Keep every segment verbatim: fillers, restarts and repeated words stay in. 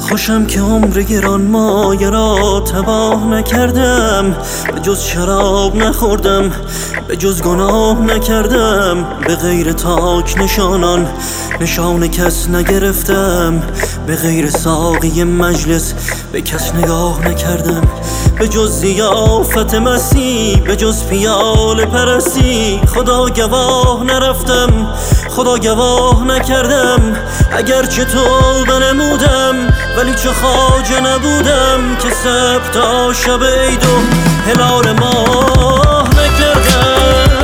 خوشم که عمر گران مایه را تباه نکردم، به جز شراب نخوردم، به جز گناه نکردم، به غیر تاک نشانان نشان کس نگرفتم، به غیر ساقی مجلس به کس نگاه نکردم، به جز ضیافت مستی، به جز پیاله پرستی خدا گواه نرفتم، خدا گواه نکردم. اگرچه توبه نمودم ولی چه خواجه نبودم که سبت تا شب عید و هلال ماه نکردم.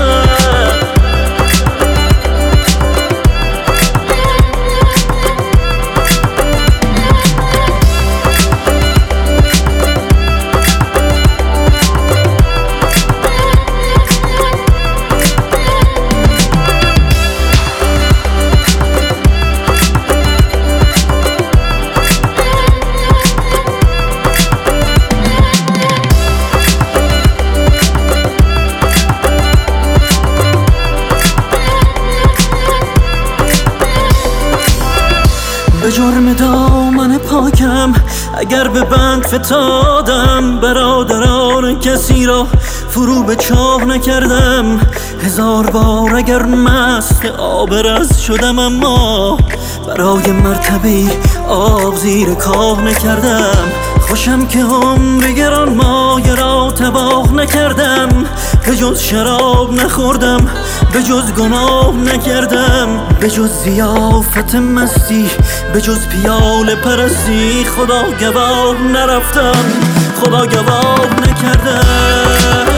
به جرم دامن پاکم اگر به بند فتادم، برادران کسی را فرو به چاه نکردم. هزار بار اگر مست آب رز شدم اما برای مرتبه آب زیر کاه نکردم. خوشم که عمر گران مایه را تباه نکردم، به جز شراب نخوردم، به جز گناه نکردم، به جز ضیافت مستی، به جز پیاله پرستی خدا گواه نرفتم، خدا گواه نکردم.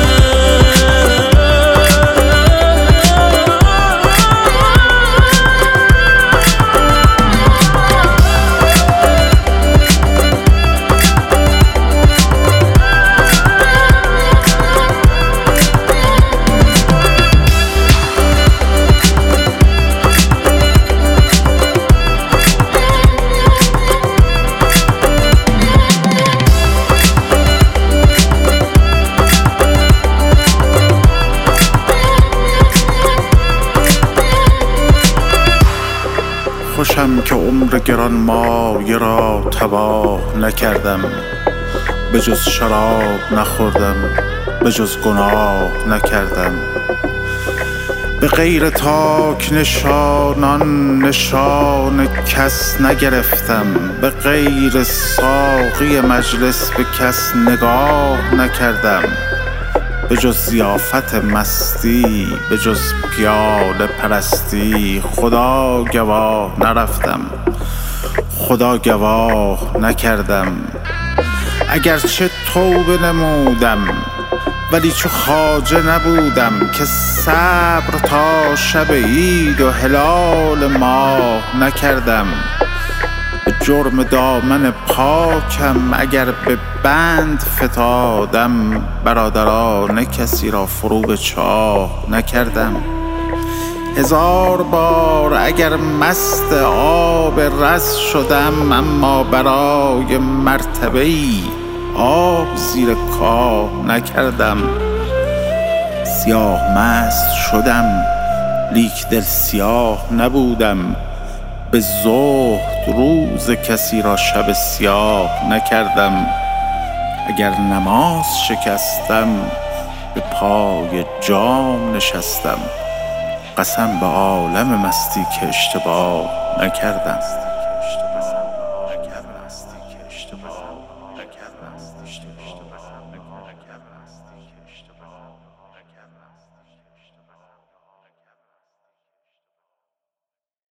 خوشم که عمر گران مایه را تباه نکردم، به جز شراب نخوردم، به جز گناه نکردم، به غیر تاک نشانان نشان کس نگرفتم، به غیر ساقی مجلس به کس نگاه نکردم، به جز ضیافت مستی، به جز پیاله پرستی خدا گواه نرفتم، خدا گواه نکردم. اگرچه توبه نمودم ولی چو خواجه نبودم که صبر تا شب عید و هلال ماه نکردم. به جرم دامن پاکم اگر به بند فتادم، برادران کسی را فرو به چاه نکردم. هزار بار اگر مست آب رز شدم، اما برای مرتبه‌ای آب زیر کاه نکردم. سیاه مست شدم لیک دل سیاه نبودم، به زهد روز کسی را شب سیاه نکردم. اگر نماز شکستم به پای جام نشستم، قسم به عالم مستی که اشتباه نکردم.